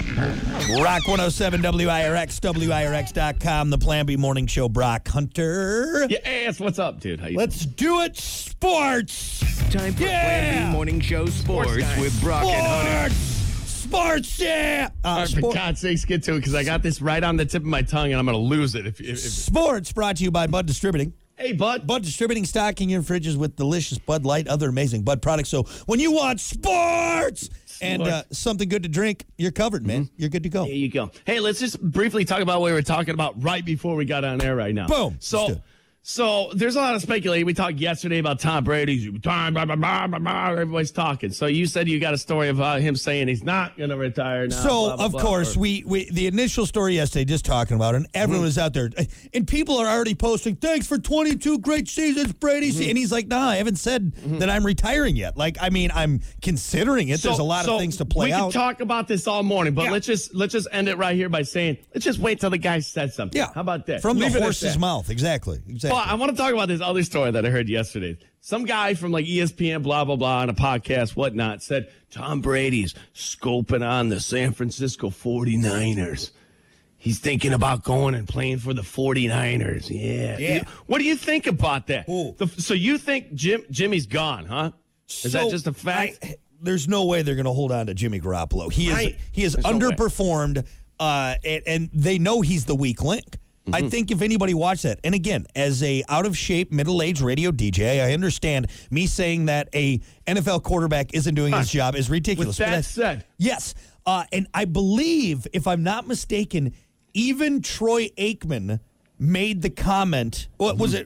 Rock 107 WIRX, WIRX.com, the Plan B Morning Show. Brock Hunter. Yes, what's up, dude? How you Let's do it, sports. Time for Plan B Morning Show Sports with Brock and Hunter. Sports, yeah. For God's sakes, get to it, because I got this right on the tip of my tongue, and I'm going to lose it. If Sports brought to you by Bud Distributing. Hey, Bud. Bud Distributing, stocking your fridges with delicious Bud Light, other amazing Bud products. So when you want sports and something good to drink, you're covered, man. You're good to go. There you go. Hey, let's just briefly talk about what we were talking about right before we got on air right now. Boom. So there's a lot of speculating. We talked yesterday about Tom Brady. Everybody's talking. So you said you got a story about him saying he's not going to retire now. So, of course, we the initial story yesterday, just talking about it, and everyone was out there. And people are already posting, thanks for 22 great seasons, Brady. And he's like, nah, I haven't said that I'm retiring yet. Like, I mean, I'm considering it. There's a lot of things to play out. We can talk about this all morning, but let's just end it right here by saying, let's just wait till the guy says something. Yeah. How about that? From the horse's mouth. Exactly. Well, I want to talk about this other story that I heard yesterday. Some guy from like ESPN, blah, blah, blah, on a podcast, whatnot, said Tom Brady's scoping on the San Francisco 49ers. He's thinking about going and playing for the 49ers. Yeah. What do you think about that? So you think Jimmy's gone, huh? Is that just a fact? There's no way they're going to hold on to Jimmy Garoppolo. He is underperformed, and they know he's the weak link. I think if anybody watched that, and again, as a out-of-shape, middle-aged radio DJ, I understand me saying that a NFL quarterback isn't doing his job is ridiculous. With that said. Yes, and I believe, if I'm not mistaken, even Troy Aikman made the comment. What was it?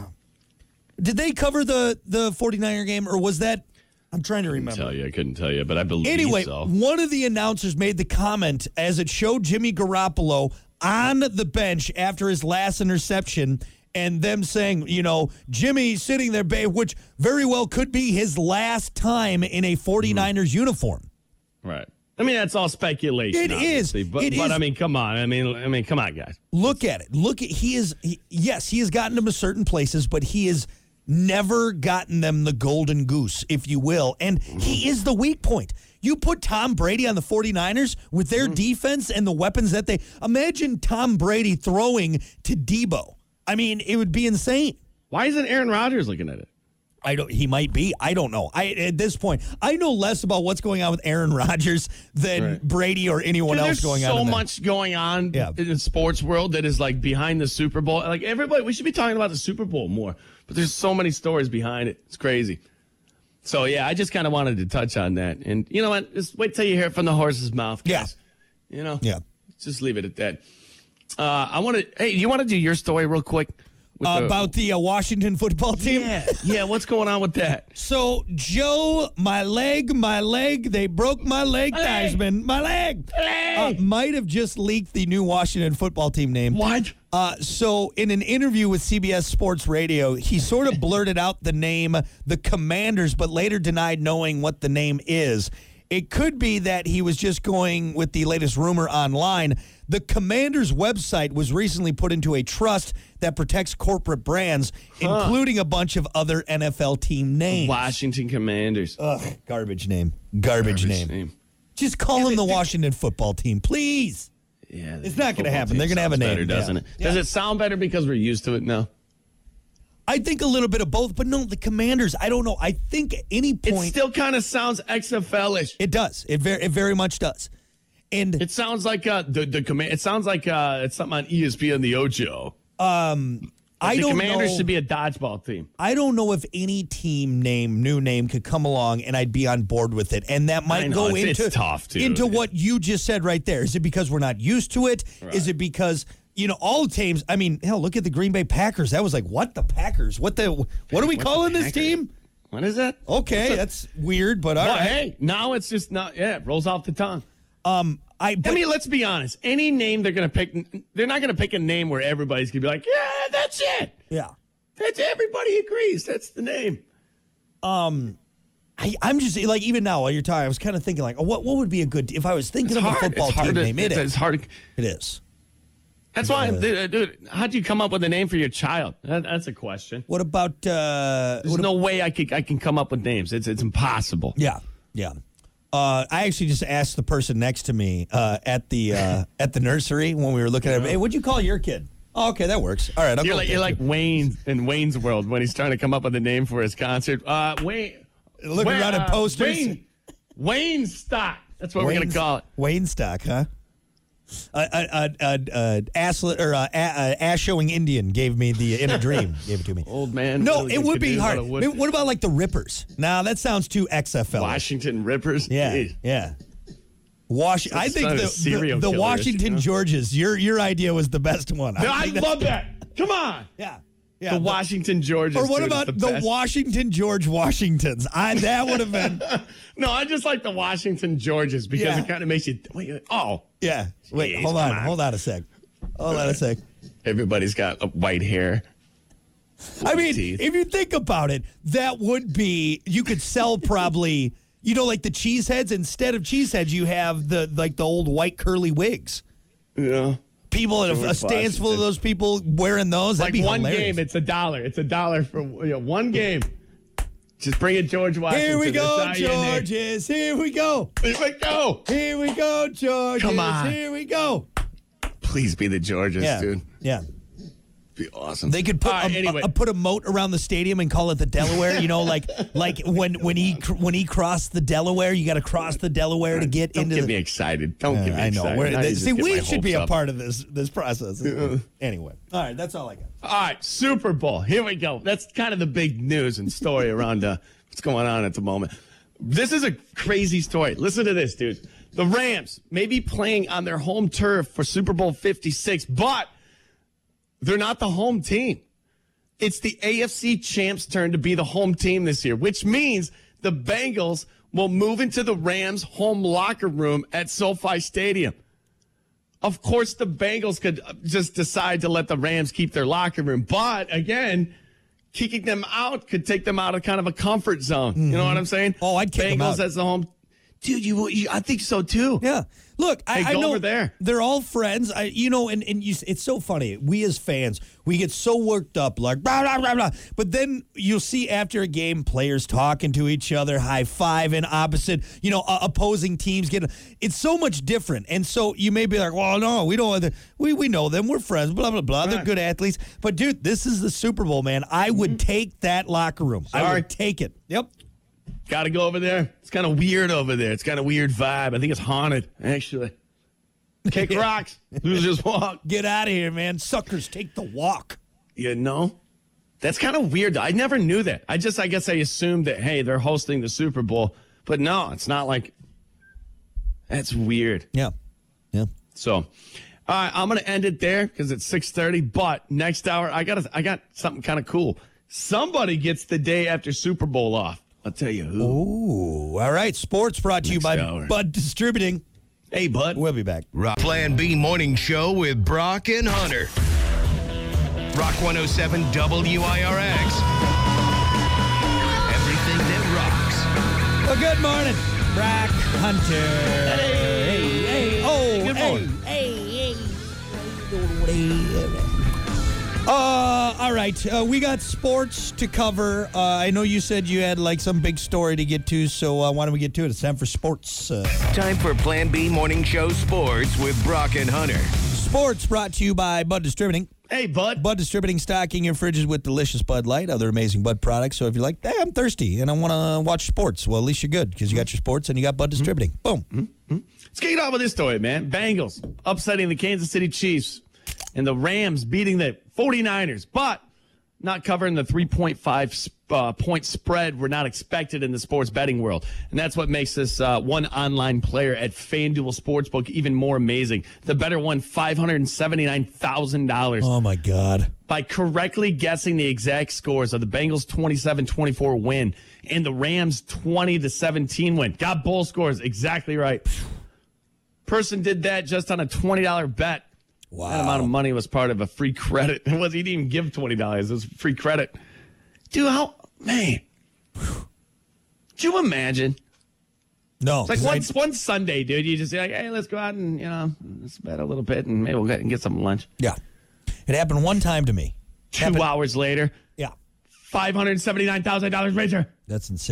Did they cover the 49er game, or was that? I'm trying to remember. I couldn't tell you, but I believe anyway, so. One of the announcers made the comment as it showed Jimmy Garoppolo on the bench after his last interception, and them saying, Jimmy sitting there, which very well could be his last time in a 49ers uniform. Right. I mean, that's all speculation. It is. But I mean, come on. I mean, come on, guys. Look at it. He has gotten them to certain places, but he has never gotten them the golden goose, if you will. And he is the weak point. You put Tom Brady on the 49ers with their defense and the weapons that they... Imagine Tom Brady throwing to Debo. I mean, it would be insane. Why isn't Aaron Rodgers looking at it? He might be. I don't know. At this point, I know less about what's going on with Aaron Rodgers than Brady or anyone else going on. There's so much going on in the sports world that is like behind the Super Bowl. Like everybody, we should be talking about the Super Bowl more. But there's so many stories behind it. It's crazy. So, yeah, I just kind of wanted to touch on that. And you know what? Just wait till you hear it from the horse's mouth, guys. Yeah. Just leave it at that. You want to do your story real quick? About the Washington football team? Yeah, what's going on with that? So, Joe, my leg, they broke my leg, Theismann. My leg. Might have just leaked the new Washington football team name. What? So, in an interview with CBS Sports Radio, he sort of blurted out the name, the Commanders, but later denied knowing what the name is. It could be that he was just going with the latest rumor online. The Commanders website was recently put into a trust that protects corporate brands, including a bunch of other NFL team names. Washington Commanders. Ugh, garbage name. Garbage name. Just call them the Washington football team, please. Yeah, it's not going to happen. They're going to have a name. Better, doesn't it? Does it sound better because we're used to it now? I think a little bit of both, but no, the Commanders, I don't know. I think at any point... It still kind of sounds XFL-ish. It does. It very much does. And it sounds like the command. It sounds like it's something on ESPN, the Ocho. The Commanders should be a dodgeball team. I don't know if any new name could come along and I'd be on board with it. And that might go into tough too, into what you just said right there. Is it because we're not used to it? Right. Is it because all teams? I mean, hell, look at the Green Bay Packers. That was like, what, the Packers? What are we calling this team? What is that? Okay, that's weird, but all right. Hey, now it's just not. Yeah, it rolls off the tongue. I mean, let's be honest. Any name they're going to pick, they're not going to pick a name where everybody's going to be like, yeah, that's it. Yeah. That's everybody agrees. That's the name. I'm just like, even now while you're talking, I was kind of thinking like, what would be a good, if I was thinking of a football team name. It's hard. It is. That's why, dude, how'd you come up with a name for your child? That's a question. What about, there's no way I can come up with names. It's impossible. Yeah. I actually just asked the person next to me at the nursery when we were looking at it. Hey, what'd you call your kid? Oh, okay, that works. All right, I'll go You're like Wayne in Wayne's World when he's trying to come up with a name for his concert. Wayne. Looking around at posters. Wayne Stock. That's what we're going to call it. Wayne Stock, huh? Ass showing Indian gave me in a dream. Gave it to me. Old man. No, it would be hard. What about like the Rippers? Nah, that sounds too XFL. Washington Rippers? Yeah, Jeez. yeah. I think the Washington Georges. Your idea was the best one. I love that. Come on. Yeah. The Washington Georges. Or what about the Washington George Washingtons? That would have been. No, I just like the Washington Georges because it kind of makes you. Yeah. Wait, Jeez, hold on a sec. Everybody's got white hair. I mean, if you think about it, that would be, you could sell probably, like the cheeseheads. Instead of cheeseheads, you have the old white curly wigs. Yeah. People at a stands full of those people wearing those. That'd be one hilarious. game, it's $1. It's $1 for one game. Just bring it, George Washington. Here we go, Georges. Here we go. Here we go. Here we go, Georges. Come on. Here we go. Please be the Georges, dude. Yeah. Be awesome. They could put put a moat around the stadium and call it the Delaware. Like when he crossed the Delaware, you got to cross the Delaware to get into. Don't get me excited. Don't get me excited. I know. See, we should be a part of this process. Anyway, all right, that's all I got. All right, Super Bowl. Here we go. That's kind of the big news and story around what's going on at the moment. This is a crazy story. Listen to this, dude. The Rams may be playing on their home turf for Super Bowl 56, but they're not the home team. It's the AFC champs' turn to be the home team this year, which means the Bengals will move into the Rams' home locker room at SoFi Stadium. Of course, the Bengals could just decide to let the Rams keep their locker room. But, again, kicking them out could take them out of kind of a comfort zone. Mm-hmm. You know what I'm saying? Oh, I'd kick them out. Bengals as the home. Dude, I think so, too. Yeah. Look, I know over there. They're all friends. It's so funny. We as fans, we get so worked up, like blah blah blah blah. But then you'll see after a game, players talking to each other, high fiving, opposite, opposing teams getting. It's so much different, and so you may be like, well, no, we don't. We know them. We're friends. Blah blah blah. Right. They're good athletes. But dude, this is the Super Bowl, man. I would take that locker room. Sorry. I would take it. Yep. Got to go over there. It's kind of weird over there. It's kind of weird vibe. I think it's haunted, actually. Kick rocks. Losers walk. Get out of here, man. Suckers take the walk. That's kind of weird. I never knew that. I guess I assumed that, hey, they're hosting the Super Bowl. But no, it's not like. That's weird. Yeah. Yeah. So, all right, I'm going to end it there because it's 6:30. But next hour, I got something kind of cool. Somebody gets the day after Super Bowl off. I'll tell you who. Ooh, all right. Sports brought to you by Bud Distributing. Hey, Bud. We'll be back. Plan B Morning Show with Brock and Hunter. Rock 107 WIRX. Everything that rocks. Well, good morning, Brock Hunter. Hey. Oh, good morning. Hey. All right. We got sports to cover. I know you said you had like some big story to get to, so why don't we get to it? It's time for sports. Time for Plan B Morning Show Sports with Brock and Hunter. Sports brought to you by Bud Distributing. Hey, Bud. Bud Distributing, stocking your fridges with delicious Bud Light, other amazing Bud products. So if you're like, hey, I'm thirsty and I want to watch sports, well, at least you're good because you got your sports and you got Bud Distributing. Boom. Mm-hmm. Let's get on with this story, man. Bengals upsetting the Kansas City Chiefs and the Rams beating the 49ers, but not covering the 3.5 point spread were not expected in the sports betting world. And that's what makes this one online player at FanDuel Sportsbook even more amazing. The better won $579,000. Oh, my God. By correctly guessing the exact scores of the Bengals' 27-24 win and the Rams' 20-17 win. Got both scores exactly right. Person did that just on a $20 bet. Wow. That amount of money was part of a free credit. He didn't even give $20. It was free credit. Dude, man. Could you imagine? No. It's like one Sunday, dude. You just say, like, hey, let's go out and, let's bet a little bit and maybe we'll get some lunch. Yeah. It happened one time to me. 2 hours later. Yeah. $579,000 wager. That's insane.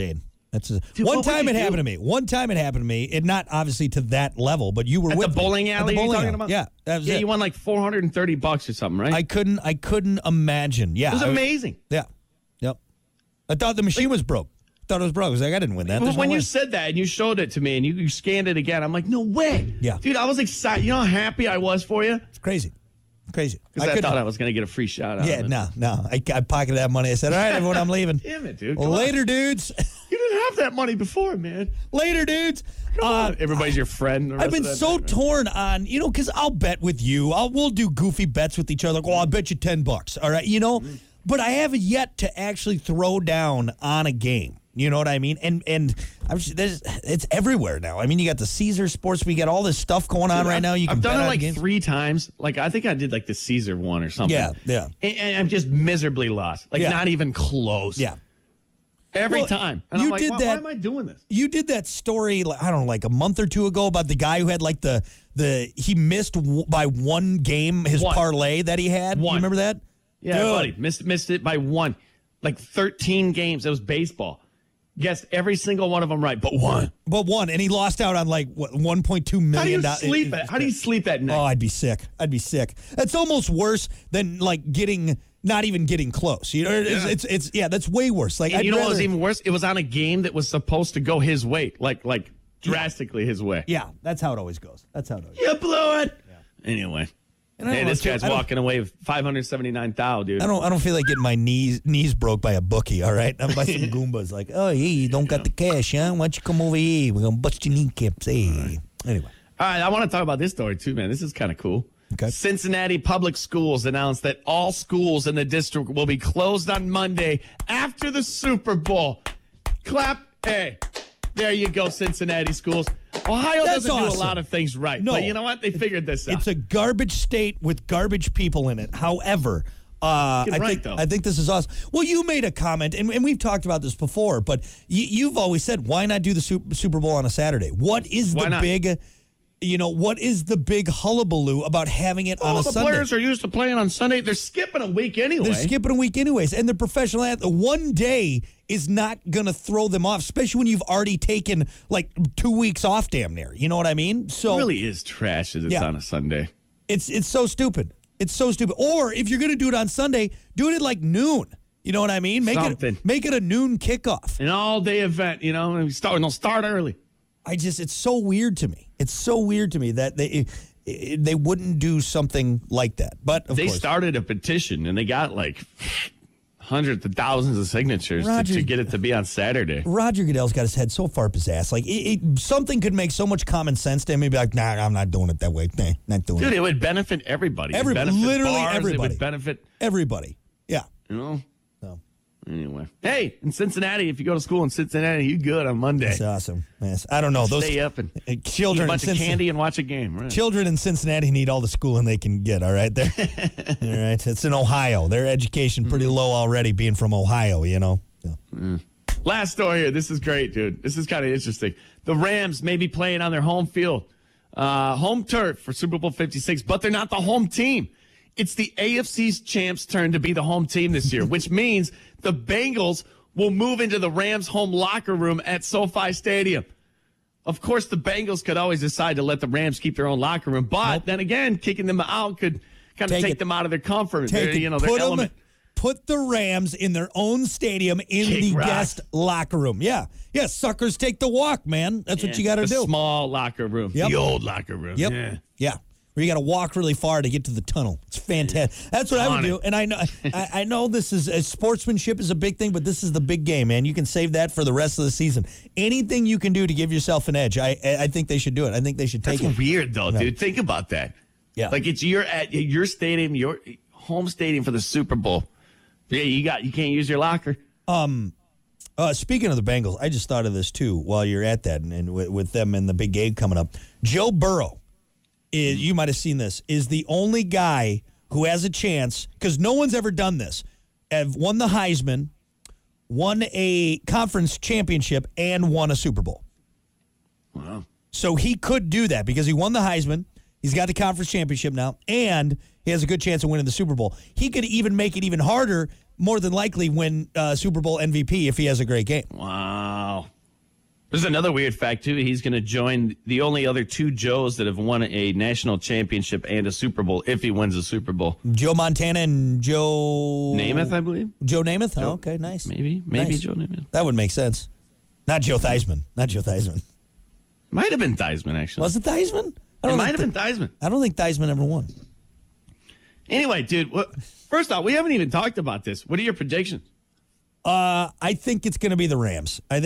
One time it happened to me. One time it happened to me. It not obviously to that level, but you were at with the bowling alley. You're talking about? Yeah, that was it. You won like $430 or something, right? I couldn't imagine. Yeah, it was amazing. Yeah, yep. I thought the machine was broke. Thought it was broke. I was like, I didn't win that. When you said that and you showed it to me and you scanned it again, I'm like, no way. Yeah, dude, I was excited. You know how happy I was for you? It's crazy. Crazy. Because I thought I was going to get a free shot out of it. No. I pocketed that money. I said, all right, everyone, I'm leaving. Damn it, dude. Later, dudes. You didn't have that money before, man. Later, dudes. Everybody's your friend. I've been so torn on, because I'll bet with you. We'll do goofy bets with each other. Like, I'll bet you $10. All right, But I haven't yet to actually throw down on a game. You know what I mean? And it's everywhere now. I mean, you got the Caesar Sports. We got all this stuff going on right now. I've done it like 3 times. Like, I think I did like the Caesar one or something. Yeah. And I'm just miserably lost. Like, not even close. Yeah. Every time. And I'm like, why am I doing this? You did that story, I don't know, like a month or two ago about the guy who had like he missed by one game his parlay that he had. You remember that? Yeah, buddy. Missed it by 1. Like 13 games. It was baseball. Guessed every single one of them right, but one. And he lost out on like $1.2 million. How do you sleep at night? Oh, I'd be sick. That's almost worse than like not even getting close. It's that's way worse. Like, and what was even worse? It was on a game that was supposed to go his way, like drastically his way. Yeah, that's how it always goes. You blew it. Yeah. Anyway. Hey, this guy's walking away with $579,000, dude. I don't feel like getting my knees broke by a bookie, all right? I'm by some Goombas like, oh, hey, you don't got the cash, huh? Why don't you come over here? We're going to bust your kneecaps. Hey. Anyway. All right, I want to talk about this story, too, man. This is kind of cool. Okay. Cincinnati Public Schools announced that all schools in the district will be closed on Monday after the Super Bowl. Clap. Hey, there you go, Cincinnati schools. Ohio doesn't do a lot of things right. No. But you know what? They figured this out. It's a garbage state with garbage people in it. However, I think this is awesome. Well, you made a comment, and we've talked about this before, but you've always said, why not do the Super Bowl on a Saturday? What is what is the big hullabaloo about having it on a Sunday? The players are used to playing on Sunday. They're skipping a week anyway. And they're professional athletes. One day is not going to throw them off, especially when you've already taken like 2 weeks off damn near. You know what I mean? So it really is trash that it's on a Sunday. It's so stupid. It's so stupid. Or if you're going to do it on Sunday, do it at like noon. You know what I mean? Make it a noon kickoff. An all-day event, and they'll start early. It's so weird to me. It's so weird to me that they wouldn't do something like that. But of course, started a petition and they got like hundreds of thousands of signatures to get it to be on Saturday. Roger Goodell's got his head so far up his ass. Like something could make so much common sense to him. He'd be like, "Nah, I'm not doing it that way. Nah, not doing it." Dude, it would benefit everybody. Literally bars, everybody. It would benefit everybody. Yeah. So. Anyway, hey, in Cincinnati, if you go to school in Cincinnati, you good on Monday. That's awesome. Yes, I don't know. Stay up and children, eat a bunch of candy and watch a game. Right. Children in Cincinnati need all the schooling they can get. All right, all right. It's in Ohio. Their education pretty low already, being from Ohio. So. Last story here. This is great, dude. This is kind of interesting. The Rams may be playing on their home field, home turf for Super Bowl 56, but they're not the home team. It's the AFC's champs' turn to be the home team this year, which means the Bengals will move into the Rams' home locker room at SoFi Stadium. Of course, the Bengals could always decide to let the Rams keep their own locker room, but then again, kicking them out could kind of take them out of their comfort, their element. Put the Rams in their own stadium in the guest locker room. Yeah, suckers take the walk, man. That's what you got to do. Small locker room, the old locker room. Yep. Yeah. Where you got to walk really far to get to the tunnel. It's fantastic. That's what I would do. And I know this is sportsmanship is a big thing, but this is the big game, man. You can save that for the rest of the season. Anything you can do to give yourself an edge, I think they should do it. I think they should take it. That's weird, though, dude. Think about that. Yeah, like you're at your stadium, your home stadium for the Super Bowl. Yeah, you can't use your locker. Speaking of the Bengals, I just thought of this too while you're at that, and with them and the big game coming up. Joe Burrow. You might have seen this, is the only guy who has a chance, because no one's ever done this, have won the Heisman, won a conference championship, and won a Super Bowl. Wow. So he could do that because he won the Heisman, he's got the conference championship now, and he has a good chance of winning the Super Bowl. He could even make it even harder, more than likely win Super Bowl MVP if he has a great game. Wow. There's another weird fact, too. He's going to join the only other two Joes that have won a national championship and a Super Bowl if he wins a Super Bowl. Joe Montana and Joe Namath, I believe. Joe Namath? Oh, okay, nice. Maybe Nice. Joe Namath. That would make sense. Not Joe Theismann. Might have been Theismann, actually. Was it Theismann? It might have been Theismann. I don't think Theismann ever won. Anyway, dude, first off, we haven't even talked about this. What are your predictions? I think it's going to be the Rams. I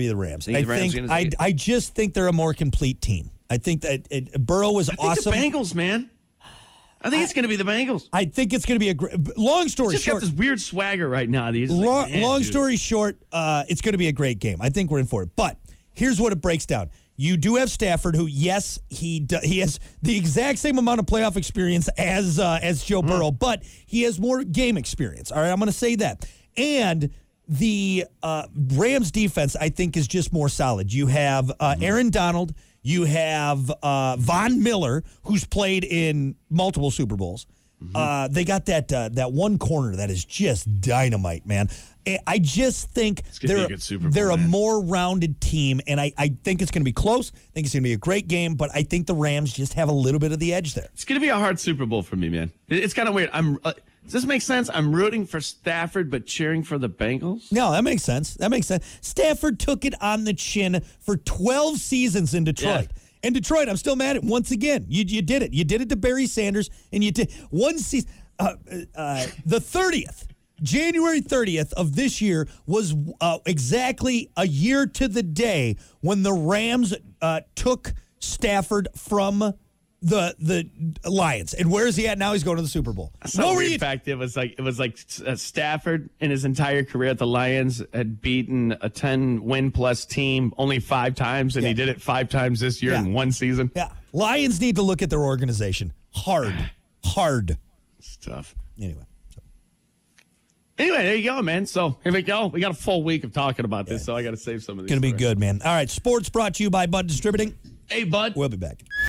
just think they're a more complete team. I think that Burrow was awesome. The Bengals, man. I think it's going to be the Bengals. I think it's going to be a great. Long story Just short, got this weird swagger right now. Long story short, it's going to be a great game. I think we're in for it. But here's what it breaks down. You do have Stafford, who, yes, he has the exact same amount of playoff experience as Joe Burrow, but he has more game experience. All right, I'm going to say that. And the Rams defense, I think, is just more solid. You have Aaron Donald. You have Von Miller, who's played in multiple Super Bowls. They got that one corner that is just dynamite, man. I just think they're a more rounded team, and I think it's going to be close. I think it's going to be a great game, but I think the Rams just have a little bit of the edge there. It's going to be a hard Super Bowl for me, man. It's kind of weird. Does this make sense? I'm rooting for Stafford, but cheering for the Bengals? No, that makes sense. Stafford took it on the chin for 12 seasons in Detroit. Yeah. And Detroit, I'm still mad at once again. You did it. You did it to Barry Sanders, and you did one season. The 30th. January 30th of this year was exactly a year to the day when the Rams took Stafford from the Lions. And where is he at now? He's going to the Super Bowl. That's not weird fact. It was like Stafford in his entire career at the Lions had beaten a 10-win plus team only 5 times, and he did it 5 times this year in one season. Yeah. Lions need to look at their organization. Hard. It's tough. Anyway, there you go, man. So here we go. We got a full week of talking about this, so I got to save some of these. Going to be good, man. All right, sports brought to you by Bud Distributing. Hey, Bud. We'll be back.